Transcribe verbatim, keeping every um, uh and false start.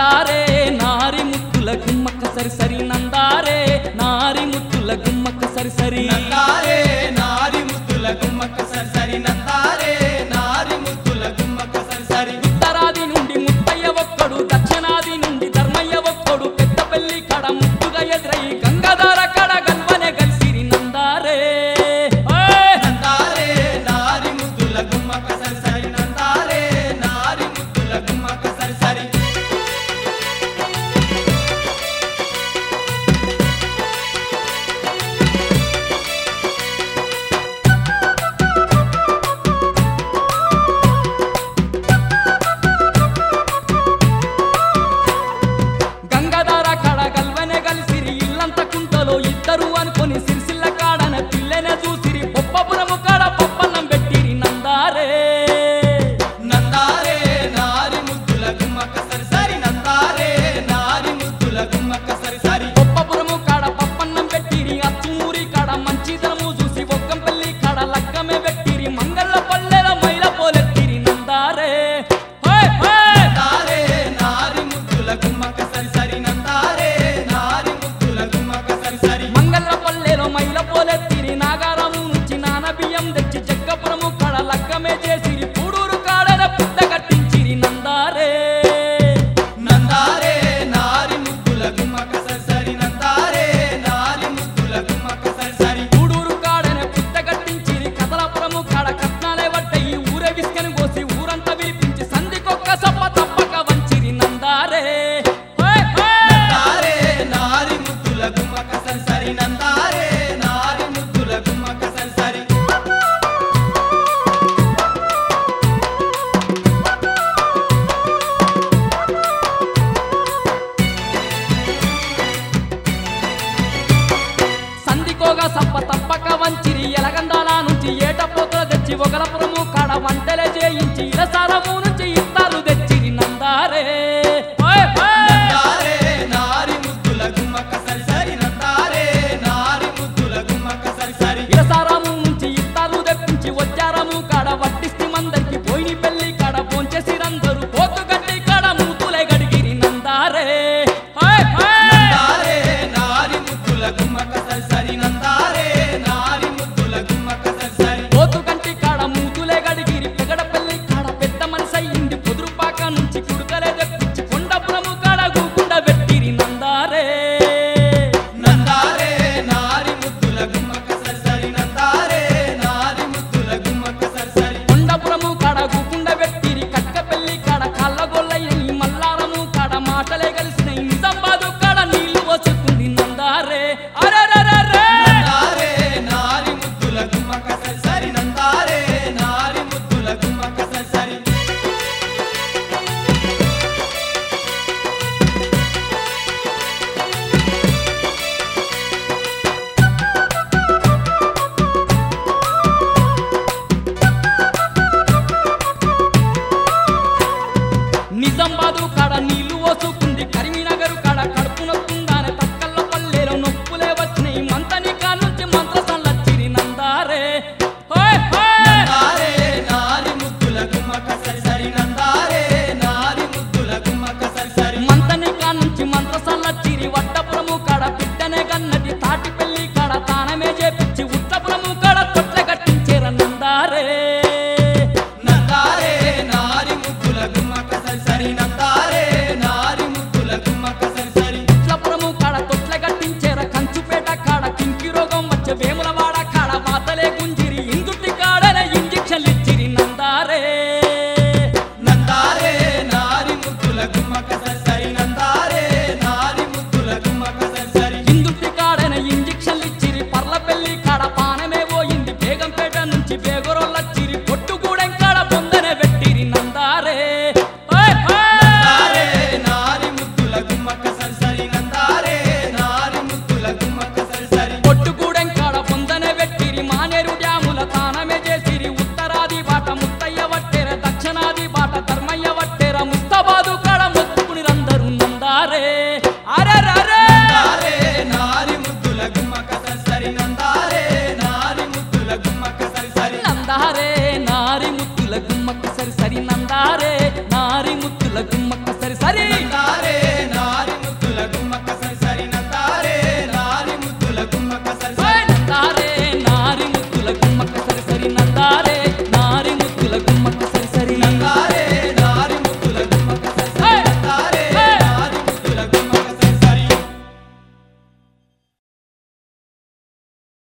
నందారే నారి ముత్తుల గుమ్మక్క సరి సరి నందారే నారి ముత్తుల గుమ్మక్క సరి సరి నందారే నారి ముత్తుల గుమ్మక్క సరి సరి నందారే నారి ముత్తుల గుమ్మక్క సరి సరి ఉత్తరాది నుండి ముత్తయ్య ఒక్కడు దక్షిణాది నుండి ధర్మయ్య ఒక్కడు పెద్దపల్లి కడ ముత్తుగా ఎదురై గంగాధార కడ గల్వనే గల్సిరి నందారే నందారే నారి ముత్తుల గుమ్మక్క సరి సరి నందారే నారి ముత్తుల గుమ్మక్క సరి సరి గంగాధార కడ గల్వనే గల్సిరి ఇల్లంత కుంటలో ఇద్దరు అనుకొని సిరిసిల్ల కాడన పిల్లెనే చూసిరి బొప్పపురము కాడ పప్పన్నం పెట్టిరి నందారే నందారే నారి ముత్తుల గుమ్మక్క సరి సరి నందారే నారి ముత్తుల గుమ్మక్క సరి సరి బొప్పపురము కాడ పప్పన్నం పెట్టిరి అచ్చుమూరి కాడ మంచిదనము చూసి ఒక్కంపల్లి కాడ లక్కమే పెట్టిరి మంగళ పల్లెల మైల పోలెత్తిరి నందారే హోయ్ హోయ్ నందారే నారి ముత్తుల గుమ్మక్క సరి సరి నందారే నారి ముత్తుల గుమ్మక్క సరి సరి మంగళ పల్లెలో మైల పోలెత్తిరి నాగారము నుంచి నాన బియ్యం తెచ్చి జగ్గపురము కాడ లక్కమే చేసిరి పూడూరు కాడన పుట్ట కట్టించిరి నందారే నందారే నారి ముత్తుల గుమ్మక్క సరి సరి నందారే నారి ముత్తుల గుమ్మక్క సరి సరి పూడూరు కాడన పుట్ట కట్టించిరి కదలాపురము కాడ కట్నాలే వడ్డయి ఊరే విస్కని కోసి ఊరంతా విరిపించి సంధికొక్క సప్ప తప్పక వంచిరి నందారే హోయ్ హోయ్ నందారే నారి ముత్తుల గుమ్మక్క సరి సరి నందారే నారి ముత్తుల గుమ్మక్క సరి సరి సంధికోగా సప్ప తప్పక వంచిరి ఎలగందాల నుంచి ఏటపోతల తెచ్చి ఒకలపురము కాడ వంటలే చేయించి ఇలసారము నుంచి ఇత్తాలు తెచ్చిరి నందారే హోయ్ హోయ్ నందారే నారి ముత్తుల గుమ్మక్క సరి సరి నందారే నారి ముత్తుల గుమ్మక్క సరి సరి ఇలసారము నుంచి ఇత్తాలు తెప్పించి వచ్చారము కాడ వడ్డిస్తి మందరికి పోయిని పెళ్లి కాడ పోంచేసిరందరూ పోతుగడ్డి కాడ మూతులే గడిగిరి నందారే హోయ్ హోయ్ నందారే నారి ముత్తుల గుమ్మక్క సరి సరి నందారే నారి ముత్తుల గుమ్మక్క సరి సరి పోతు కంటి కాడ మూతులే గడిగిరి పెగడపల్లి కాడ పెద్ద మనసు అయింది పొదురుపాక నుంచి కుడుకలే తెప్పించి కొండపురము కాడ గూకుండ పెట్టిరి నందారే నందారే నారి ముత్తుల గుమ్మక్క సరి సరి నందారే నారి ముత్తుల గుమ్మక్క సరి సరి కొండపురము కాడ గూకుండ పెట్టిరి కట్కపల్లి కాడ కళ్ళగొల్లయ్యి మల్లారము కాడ మాటలే కలిసినాయి నిజామాబాదు కాడ నీళ్లు వసుకుంది నందారే అరెరెరెరె నందారే నారి ముత్తుల గుమ్మక్క సరి సరి నందారే నారి ముత్తుల గుమ్మక్క సరి సరి నిజామాబాదు కాడ నీళ్లు వసుకుంది కరీంనగర్ కాడ కడుపు నొక్కుందానే తక్కల్ల పల్లెలో నొప్పులే వచ్చినాయి మంతని కానుంచి మంత్రసల్లచ్చిరి నందారే హోయ్ హోయ్ నందారే నారి ముత్తుల గుమ్మక్క సరి సరి నందారే నారి ముత్తుల గుమ్మక్క సరి సరి మంతని కానుంచి మంత్రసల్లచ్చిరి వడ్డపురము కాడ బిడ్డనే గన్నటి తాటి పెళ్లి కాడ తానమే చేపించి ఉత్తపురము కాడ తొట్ల కట్టించేర నందారే నందారే నారి ముత్తుల గుమ్మక్క సరి సరి నందారే నారి ముత్తుల గుమ్మక్క సరి సరి ఉట్లపురము కాడ తొట్ల కట్టించేర కంచుపేట కాడ కింకి రోగం వచ్చే వేములవాడ కాడ వాతలే గుంజిరి ఇందుటి కాడనే ఇంజక్షన్లు ఇచ్చిరి నందారే నందారే నారి ముత్తుల గుమ్మక్క సరి సరి నందారే నారి ముత్తుల గుమ్మక్క సరి సరి ఇందుటి కాడనే ఇంజక్షన్లు ఇచ్చిరి పర్ల పెళ్లి కాడ పానమే పోయింది బేగంపేట నుంచి బేగరోళ్ళచ్చిరి పొట్టుగూడెం కాడ పొందనే పెట్టిరి నందారే హోయ్ హోయ్ నందారే నారి ముత్తుల గుమ్మక్క సరి సరి నందారే నారి ముత్తుల గుమ్మక్క సరి సరి పొట్టుగూడెం కాడ పొందనే పెట్టిరి మానేరు డ్యాముల తానమే చేసిరి ఉత్తరాది బాట ముత్తయ్య వట్టెర దక్షిణాది బాట ధర్మయ్య వట్టెర ముస్తాబాదు కాడ మొత్తుకుని రందరు నందారే అరెరెరె నందారే నారి ముత్తుల గుమ్మక్క సరి సరి నందారే నారి ముత్తుల గుమ్మక్క సరి సరి నందారే నారి ముత్తుల గుమ్మక్క సరి సరి నందారే నారి ముత్తుల గుమ్మక్క సరి సరి నందారే నందారే